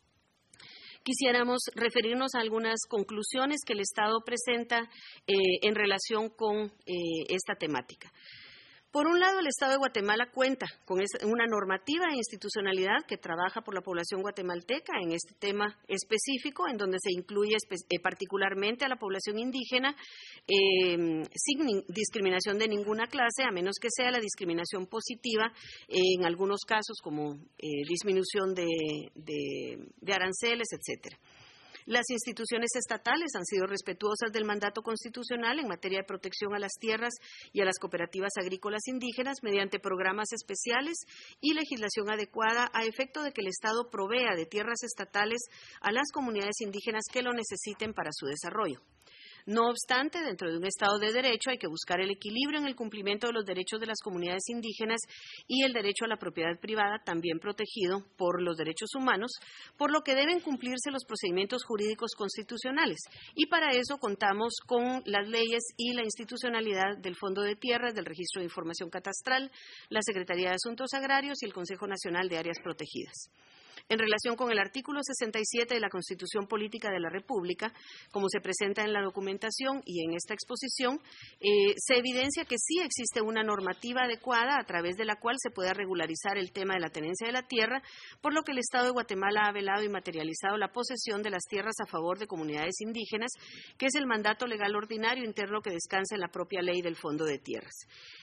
Quisiéramos referirnos a algunas conclusiones que el Estado presenta eh, en relación con eh, esta temática. Por un lado, el Estado de Guatemala cuenta con una normativa e institucionalidad que trabaja por la población guatemalteca en este tema específico, en donde se incluye eh, particularmente a la población indígena eh, sin ni discriminación de ninguna clase, a menos que sea la discriminación positiva eh, en algunos casos, como eh, disminución de, de, de aranceles, etcétera. Las instituciones estatales han sido respetuosas del mandato constitucional en materia de protección a las tierras y a las cooperativas agrícolas indígenas mediante programas especiales y legislación adecuada a efecto de que el Estado provea de tierras estatales a las comunidades indígenas que lo necesiten para su desarrollo. No obstante, dentro de un Estado de Derecho hay que buscar el equilibrio en el cumplimiento de los derechos de las comunidades indígenas y el derecho a la propiedad privada, también protegido por los derechos humanos, por lo que deben cumplirse los procedimientos jurídicos constitucionales. Y para eso contamos con las leyes y la institucionalidad del Fondo de Tierras, del Registro de Información Catastral, la Secretaría de Asuntos Agrarios y el Consejo Nacional de Áreas Protegidas. En relación con el artículo sesenta y siete de la Constitución Política de la República, como se presenta en la documentación y en esta exposición, eh, se evidencia que sí existe una normativa adecuada a través de la cual se pueda regularizar el tema de la tenencia de la tierra, por lo que el Estado de Guatemala ha velado y materializado la posesión de las tierras a favor de comunidades indígenas, que es el mandato legal ordinario interno que descansa en la propia ley del Fondo de Tierras.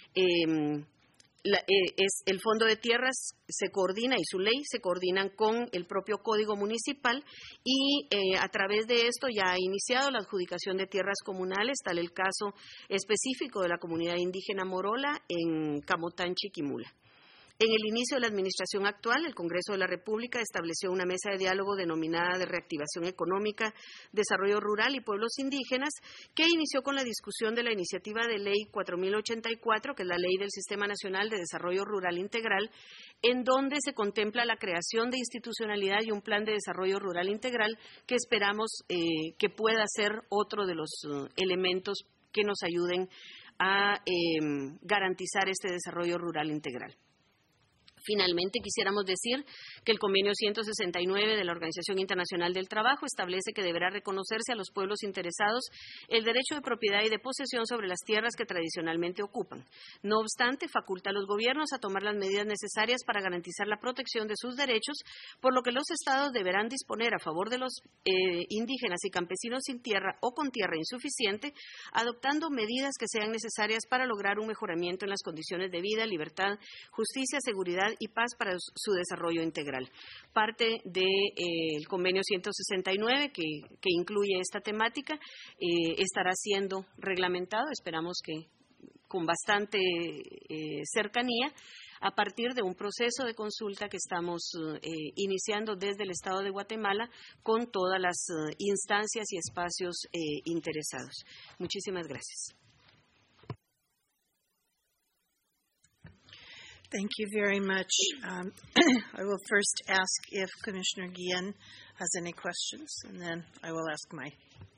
Eh, La, eh, es, el Fondo de Tierras se coordina y su ley se coordinan con el propio Código Municipal y eh, a través de esto ya ha iniciado la adjudicación de tierras comunales, tal el caso específico de la comunidad indígena Morola en Camotán, Chiquimula. En el inicio de la administración actual, el Congreso de la República estableció una mesa de diálogo denominada de Reactivación Económica, Desarrollo Rural y Pueblos Indígenas, que inició con la discusión de la iniciativa de ley cuatro mil ochenta y cuatro, que es la Ley del Sistema Nacional de Desarrollo Rural Integral, en donde se contempla la creación de institucionalidad y un plan de desarrollo rural integral que esperamos eh, que pueda ser otro de los uh, elementos que nos ayuden a eh, garantizar este desarrollo rural integral. Finalmente, quisiéramos decir que el convenio ciento sesenta y nueve de la Organización Internacional del Trabajo establece que deberá reconocerse a los pueblos interesados el derecho de propiedad y de posesión sobre las tierras que tradicionalmente ocupan. No obstante, faculta a los gobiernos a tomar las medidas necesarias para garantizar la protección de sus derechos, por lo que los estados deberán disponer a favor de los eh, indígenas y campesinos sin tierra o con tierra insuficiente, adoptando medidas que sean necesarias para lograr un mejoramiento en las condiciones de vida, libertad, justicia, seguridad y paz para su desarrollo integral. Parte del de, eh, convenio ciento sesenta y nueve que, que incluye esta temática eh, estará siendo reglamentado, esperamos que con bastante eh, cercanía, a partir de un proceso de consulta que estamos eh, iniciando desde el Estado de Guatemala con todas las eh, instancias y espacios eh, interesados. Muchísimas gracias. Thank you very much. Um, I will first ask if Commissioner Guillen has any questions, and then I will ask my.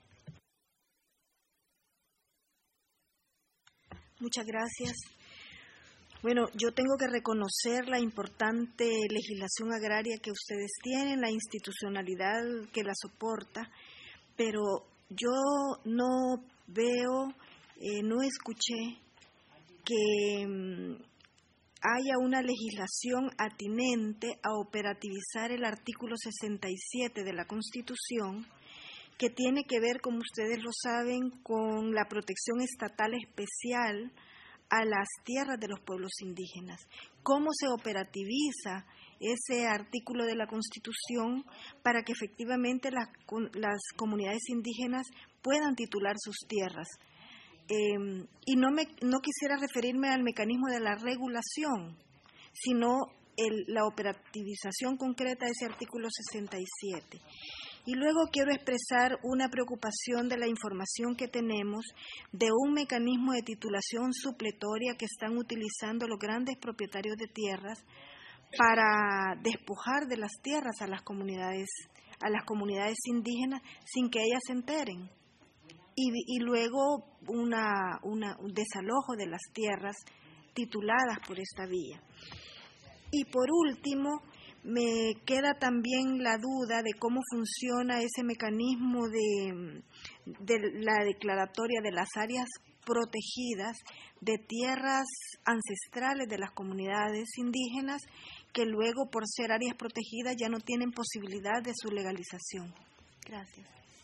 Muchas gracias. Bueno, yo tengo que reconocer la importante legislación agraria que ustedes tienen, la institucionalidad que la soporta, pero yo no veo, eh, no escuché que um, haya una legislación atinente a operativizar el artículo sesenta y siete de la Constitución, que tiene que ver, como ustedes lo saben, con la protección estatal especial a las tierras de los pueblos indígenas. ¿Cómo se operativiza ese artículo de la Constitución para que efectivamente las, las comunidades indígenas puedan titular sus tierras? Eh, y no, me, no quisiera referirme al mecanismo de la regulación, sino el, la operativización concreta de ese artículo sesenta y siete. Y luego quiero expresar una preocupación de la información que tenemos de un mecanismo de titulación supletoria que están utilizando los grandes propietarios de tierras para despojar de las tierras a las comunidades, a las comunidades indígenas sin que ellas se enteren. Y, y luego una, una, un desalojo de las tierras tituladas por esta vía. Y por último, me queda también la duda de cómo funciona ese mecanismo de, de la declaratoria de las áreas protegidas de tierras ancestrales de las comunidades indígenas que luego, por ser áreas protegidas, ya no tienen posibilidad de su legalización. Gracias.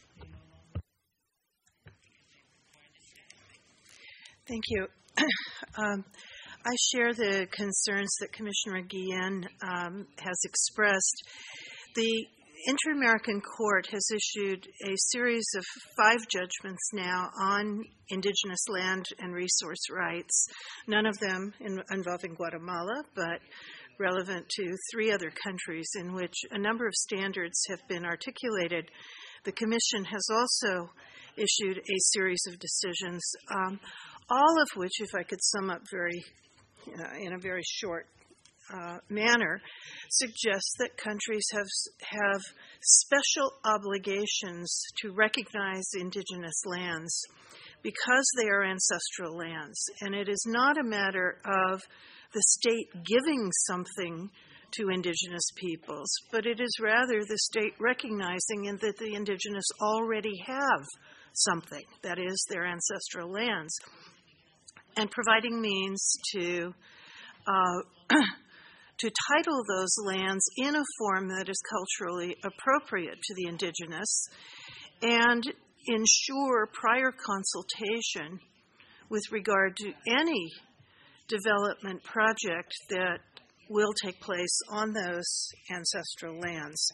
Thank you. um, I share the concerns that Commissioner Guillen um, has expressed. The Inter-American Court has issued a series of five judgments now on indigenous land and resource rights, none of them in, involving Guatemala, but relevant to three other countries in which a number of standards have been articulated. The Commission has also issued a series of decisions, um, all of which, if I could sum up very uh, in a very short uh, manner, suggest that countries have have special obligations to recognize indigenous lands because they are ancestral lands, and it is not a matter of the state giving something to indigenous peoples, but it is rather the state recognizing in that the indigenous already have something, that is, their ancestral lands, and providing means to uh, to title those lands in a form that is culturally appropriate to the indigenous and ensure prior consultation with regard to any development project that will take place on those ancestral lands.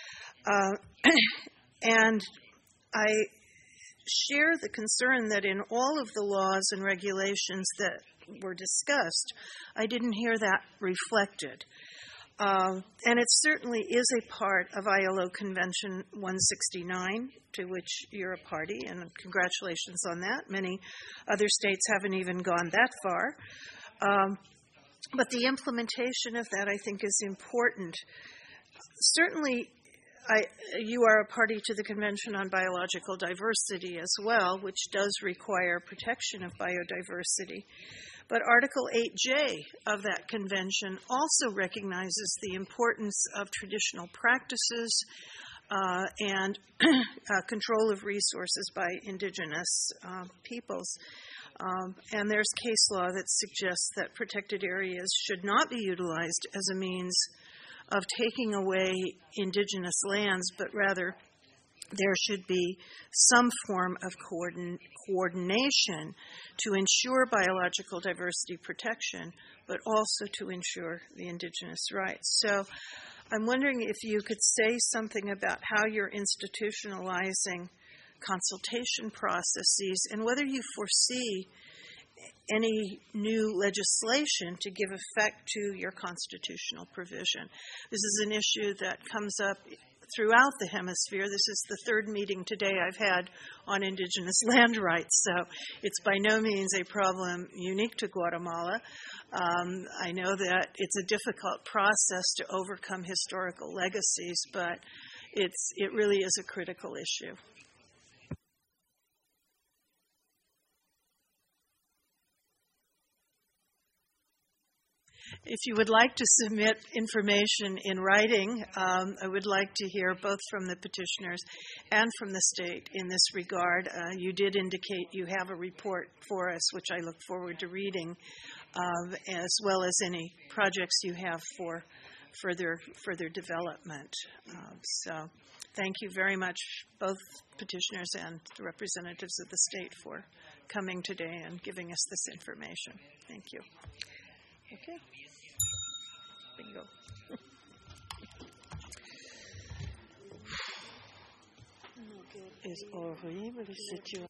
Uh, and I share the concern that in all of the laws and regulations that were discussed, I didn't hear that reflected. Uh, and it certainly is a part of I L O Convention one sixty-nine, to which you're a party, and congratulations on that. Many other states haven't even gone that far. Um, but the implementation of that, I think, is important. Certainly, I, you are a party to the Convention on Biological Diversity as well, which does require protection of biodiversity. But Article eight J of that convention also recognizes the importance of traditional practices uh, and uh, control of resources by indigenous uh, peoples. Um, and there's case law that suggests that protected areas should not be utilized as a means of taking away indigenous lands, but rather there should be some form of coordin- coordination to ensure biological diversity protection, but also to ensure the indigenous rights. So I'm wondering if you could say something about how you're institutionalizing consultation processes and whether you foresee any new legislation to give effect to your constitutional provision. This is an issue that comes up throughout the hemisphere. This is the third meeting today I've had on indigenous land rights, so it's by no means a problem unique to Guatemala. Um, I know that it's a difficult process to overcome historical legacies, but it's it really is a critical issue. If you would like to submit information in writing, um, I would like to hear both from the petitioners and from the state in this regard. Uh, you did indicate you have a report for us, which I look forward to reading, uh, as well as any projects you have for further further development. Uh, so thank you very much, both petitioners and the representatives of the state, for coming today and giving us this information. Thank you. Okay. Bingo. Es horrible,